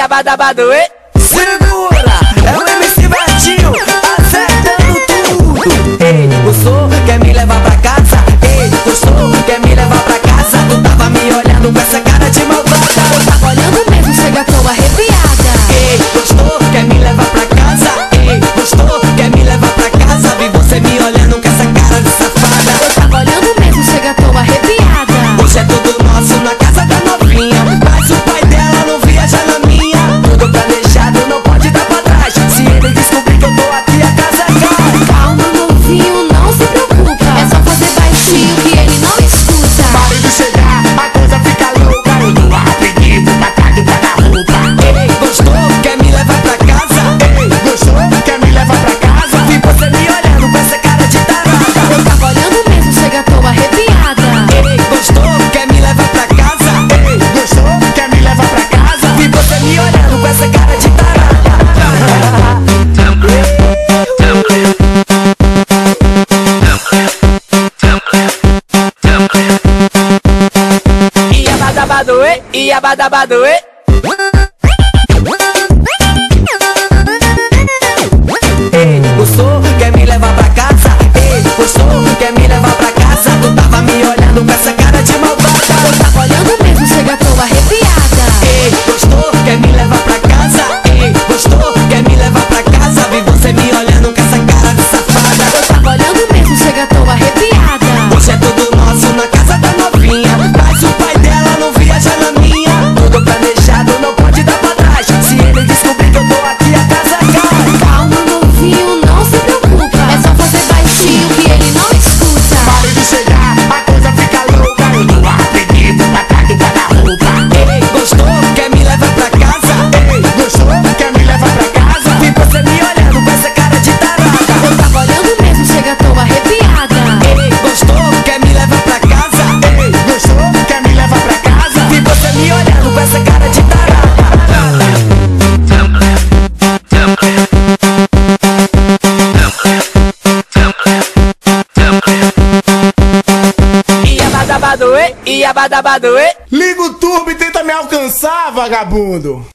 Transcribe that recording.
Iabadabado, e segura, é o MC Betinho, acertando tudo. Ei, gostou? Quer me levar pra casa? Ei, gostou? Quer me levar pra casa? Tu tava me olhando com essa cara de malvada. Eu tava olhando mesmo, chega, tô arrepiada. Ei, gostou? Quer me levar pra casa? Ei, gostou? Quer me levar pra casa? Vi você me olhando com essa cara de safada. Eu tava olhando mesmo, chega, tô arrepiada. Hoje é tudo nosso na casa da novinha, mas o pai dela não viaja na minha. Tudo planejado, não pode dar pra trás. Se ele descobrir que eu tô aqui, a casa cai. Calma, novinho, não se preocupa. É só fazer baixinho que ele não escuta. Marido chegar, a coisa fica louca. Eu tô rapidinho pra trás do guarda-roupa. Ei, gostou? Quer me levar pra casa? Ei, gostou? Quer me levar pra casa? Vi você me olhando com essa cara de tarada. Eu tava olhando mesmo, chega, tô arrepiada. Ei, gostou? Quer me levar pra casa? Ei, gostou? Quer me levar pra casa? Vi você me olhando com essa cara de tarada. Iabadabado, e Iabadabado, e Ei, gostou? Quer me levar pra casa? Ei, gostou? Quer me levar pra casa? Tu tava me olhando com essa cara de malvada. Eu tava olhando mesmo, chega, tô arrepiada. Ei, gostou? Quer me levar pra casa? Ei, gostou? Quer me levar pra casa? Vi você me olhando com essa cara de safada. Eu tava olhando mesmo, chega, tô arrepiada. Hoje é tudo nosso na casa da novinha, mas o pai dela não viaja na minha. Tudo planejado, não pode dar pra trás. Se ele descobrir que eu tô aqui, a casa cai. Calma, novinho, não se preocupa. É só fazer baixinho que ele não escuta. Marido chegar, a coisa fica louca. Eu tô rapidinho pra trás do guarda-roupa. Ei, gostou? Quer me levar pra casa? Ei, gostou? Quer me levar pra casa? Vi você me olhando com essa cara de tarada. Eu tava olhando mesmo, chega, tô arrepiada. Ei, gostou? Quer me levar pra casa? Ei, gostou? Quer me levar pra casa? Vi você me olhando com essa cara de tarada. Iabadabado, e Iabadabado, e Liga o turbo e tenta me alcançar, vagabundo.